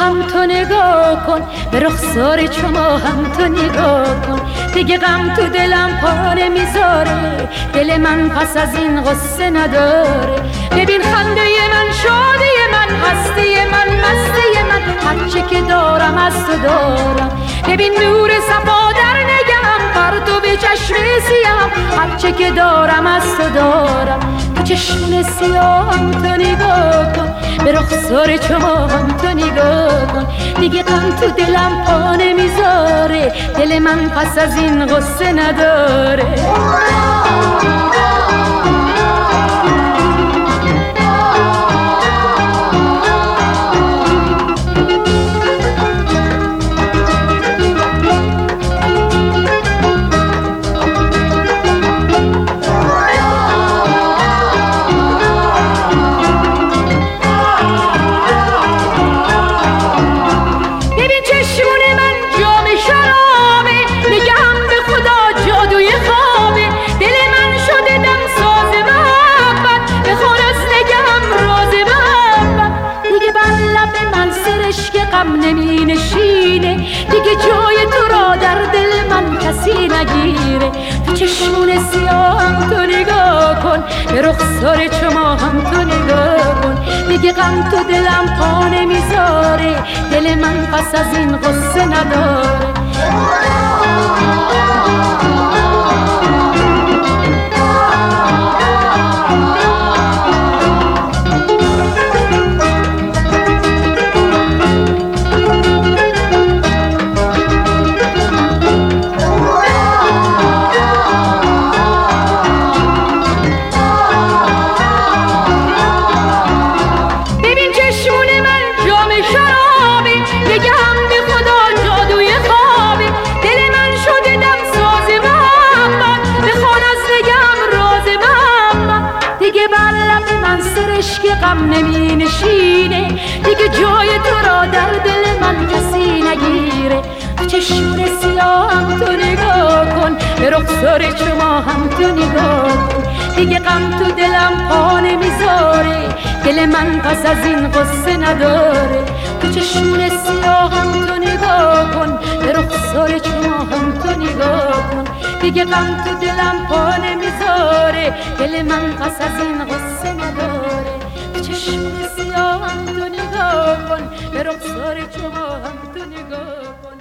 هم تو نگاه کن، به رخسار شما هم تو نگاه کن. دیگه غم تو دلم پا نمیذاره، دل من پس از این غصه نداره. ببین خنده من، شادی من، هستی من، مستی من، هرچه که دارم از تو دارم. ببین نور صفا در نگم، پرتو به چشم سیام، هرچه که دارم از تو دارم. تو چشم سیام تو نگاه کن، به رخسار شما هم تو نگاه کن. دیگه غم تو دلم پا نمیذاره، دل من پس از این غصه نداره. غم نمی نشینه دیگه، جای تو را در دل من کسی نگیره. تو چشمون سیاه تو نگاه کن، به رخسار شما هم تو نگاه کن. دیگه غم تو دلم پا نمیذاره، دل من پس از این غصه نداره. غم نمی نشینه دیگه، جای تو را در دل من کسی نگیره. تو چشمون سیاه هم تو نگاه کن، به رخسار شما هم تو نگاه کن. دیگه غم تو دلم پا نمیذاره، دل من پس از این غصه نداره. تو چشمون سیاه هم تو نگاه کن، به رخسار شما هم تو نگاه کن. دیگه غم تو دلم پا نمیذاره، دل من پس از این غصه نداره. چشم سیاه هم تو نگاه کن، به رخسار شما هم تو نگاه کن.